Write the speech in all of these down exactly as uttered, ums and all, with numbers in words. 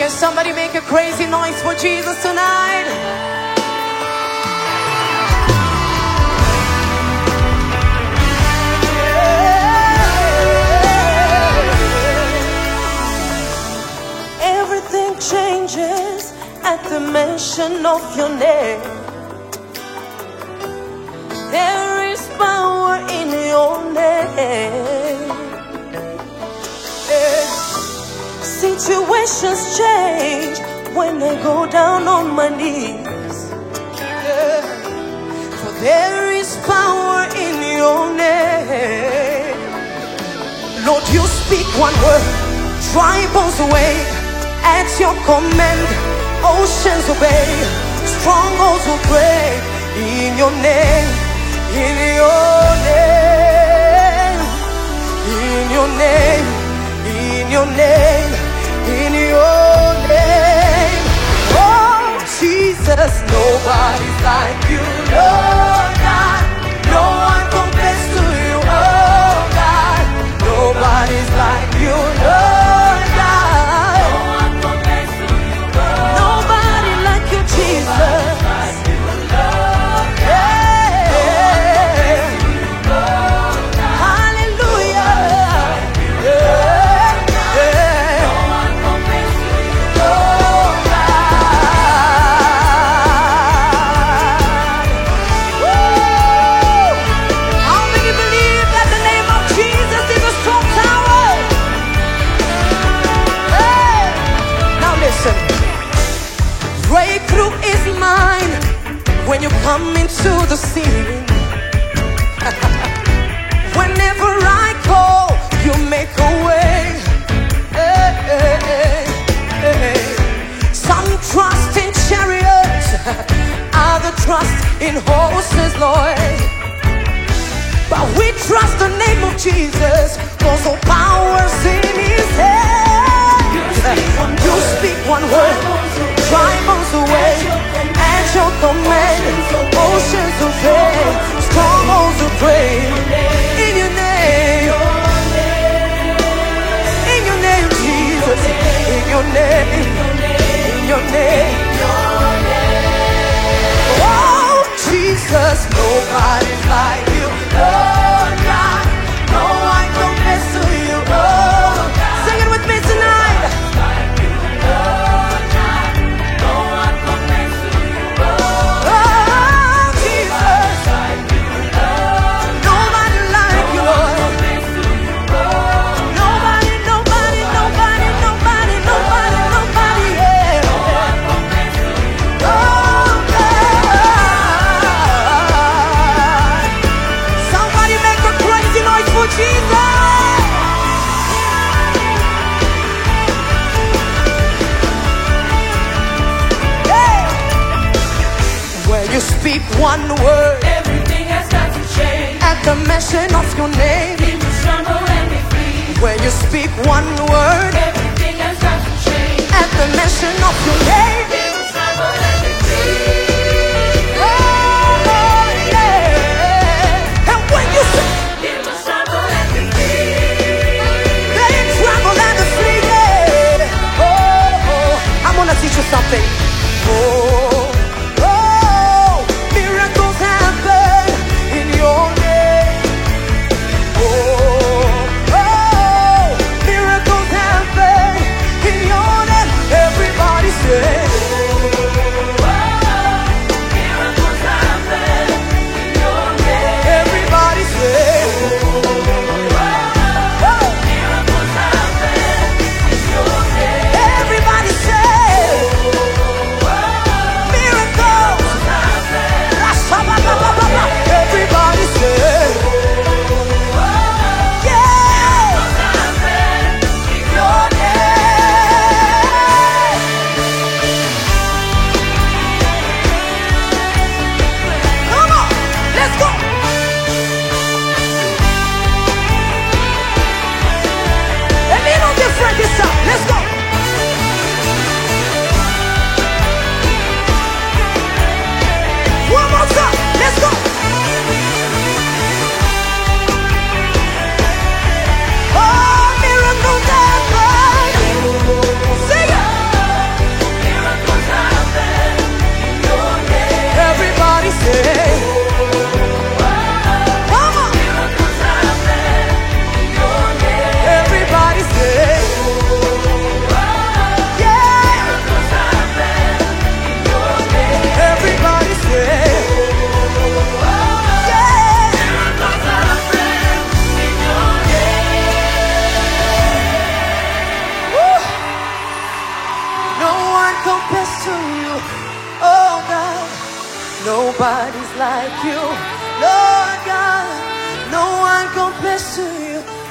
Can somebody make a crazy noise for Jesus tonight? Everything changes at the mention of your name. There is power in your name. Yeah. Situations change when I go down on my knees. Yeah. For there is power in your name. Lord, you speak one word, dry bones away. At your command, oceans obey, strongholds will break. In your name, in your name, in your name, in your name, in your name. Oh Jesus, nobody's like you, Lord God. No one compares to you, oh God. Nobody's like you, Lord God. No one compares to you, Lord. Nobody like you, Jesus. Breakthrough is mine when you come into the scene. Whenever I call, you make a way. Hey, hey, hey, hey. Some trust in chariots, others trust in horses, Lord. But we trust the name of Jesus, cause all power's in his hand. You speak one word, dry bones away. At your command, oceans obey, strongholds will break. In your name, in your name, Jesus. In your name, in your name. Oh, Jesus, nobody's like you, Lord God. No one compares to you, Lord God. Sing it with me tonight. You speak one word, everything has got to change. At the mention of your name, people tremble and they flee. When you speak one word, everything has got to change. At the mention of your name, people tremble and they flee. Oh yeah. And when you say, people tremble and they flee. They tremble and they flee. Yeah. Oh, oh, I'm gonna teach you something. Oh.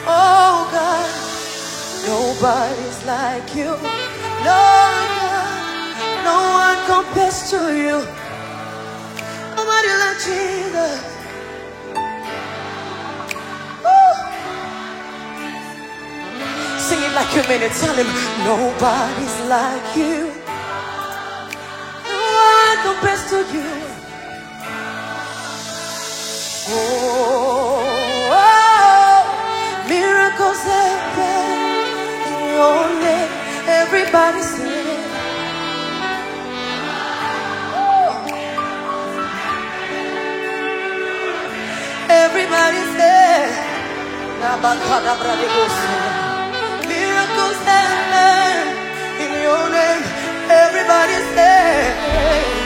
Oh God, nobody's like you. Lord God, no one compares to you. Nobody like Jesus. Woo. Sing it like you mean it. Tell him, nobody's like you. No one compares to you. Oh, oh, miracles happen in your name. Everybody sing. Everybody say, miracles happen in your name. Everybody say.